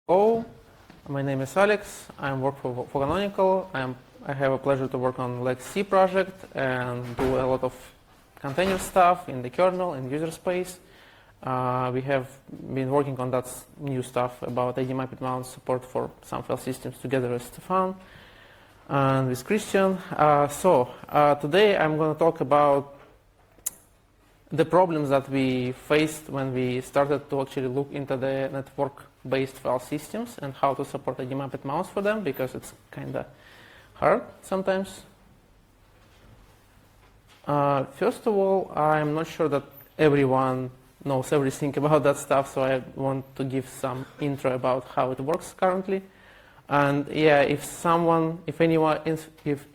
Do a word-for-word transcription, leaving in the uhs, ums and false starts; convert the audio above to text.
Hello, my name is Alex. I work for, for Canonical. I'm, I have a pleasure to work on LexC project and do a lot of container stuff in the kernel and user space. Uh, we have been working on that new stuff about I D mapped mount support for some file systems together with Stefan and with Christian. Uh, so uh, today I'm going to talk about the problems that we faced when we started to actually look into the network-based file systems and how to support I D mapped mounts for them, because it's kind of hard sometimes. Uh, first of all, I'm not sure that everyone knows everything about that stuff, so I want to give some intro about how it works currently. And yeah, if someone, if anyone, if